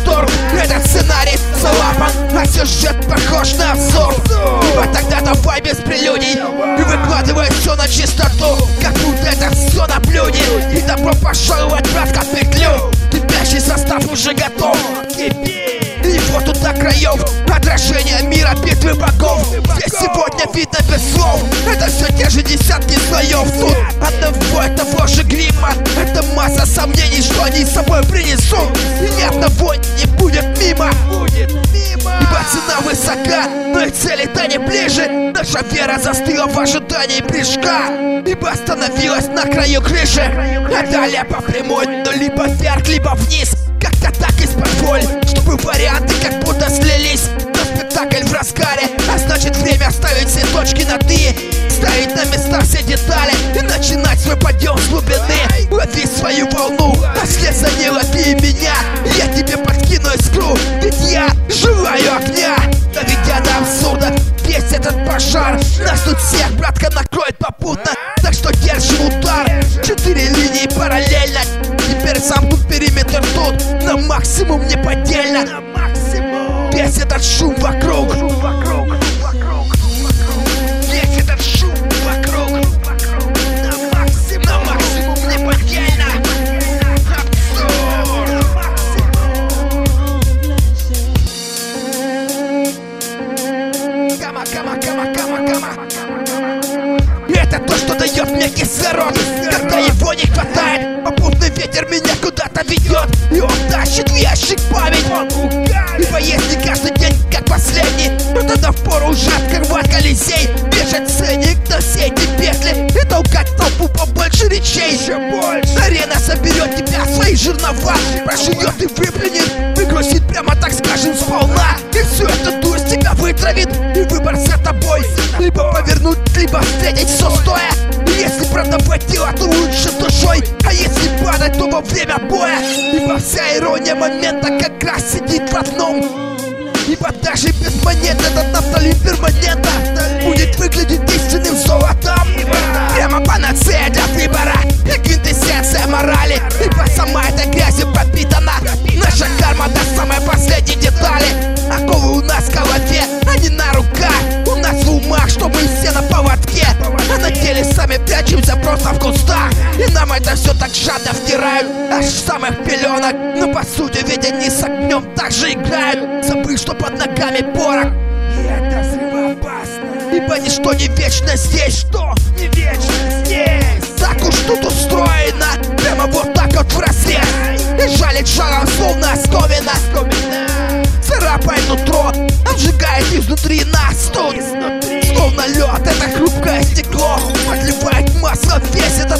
восторг. Этот сценарий залапан, а сюжет похож на абсурд. Ибо тогда давай без прелюдий и выкладывай все на чистоту, как будто это все на блюде. И добро пожаловать, братка, в петлю. Кипящий состав уже готов. И вот тут до краев отражение мира, битвы богов. Здесь сегодня видно без слов. Это все те же десятки слоев. Тут одного того же грима. Это масса сомнений, что они с собой принесут. И ни одного не будет мимо. Ибо цена высока, но и цели-то не ближе. Наша вера застыла в ожидании прыжка, ибо остановилась на краю крыши. А далее по прямой, но либо вверх, либо вниз. Как-то так из-под воль, чтобы варианты как будто слились. Но спектакль в разгаре, а значит время ставить все точки над «и», ставить на места все детали и начинать свой подъем с глубины. Лови свою волну, а вслед за ней лови меня. Я тебе подкину искру, ведь я желаю огня. Доведя до абсурда весь этот пожар, нас тут всех, братка, накроет попутно. Так что держим удар, 4 линии параллельно. Теперь замкнут периметр тут на максимум неподдельно. Весь этот шум вокруг, весь этот шум вокруг, на максимум неподдельно. Абсурд. Кама. Это то, что дает мне кислород, когда его не хватает. Попутный ветер меня куда-то ведет, и он тащит в ящик память. Ибо если каждый день как последний, то тогда впору уже открывать Колизей, вешать ценник на все эти петли и толкать толпу побольше речей. Арена соберет тебя в свои жернова, проживет и выплюнет, выбросит прямо, так скажем, сполна. И всю эту дурь тебя вытравит, и выбор за тобой: либо повернуть, либо встретить все стоя. И если продавать тело, то лучше душой, а если падать, то во время боя. Ибо вся ирония момента как раз сидит в одном. Ибо даже без монет этот нафталин перманента будет выглядеть истинным золотом. Прямо панацея для выбора и квинтэссенция морали. Ибо сама эта грязью пропитана наша карма до самой последней детали. Оковы у нас в голове, а не на руках. У нас в умах, что мы все на поводке, а на деле сами прячемся просто в кустах. И нам это все так жадно втирают, аж с самых пеленок. Но по сути ведь они с огнем так же играют, забыв, что под ногами порох. И это взрывоопасно, ибо ничто не вечно здесь. Что не вечно здесь? Так уж тут устроено, прямо вот так вот в разрез. И жалит жаром словно осковина, царапает нутро, обжигает изнутри нас тут. Словно лед, это хрупкое стекло, подливает масло, весь этот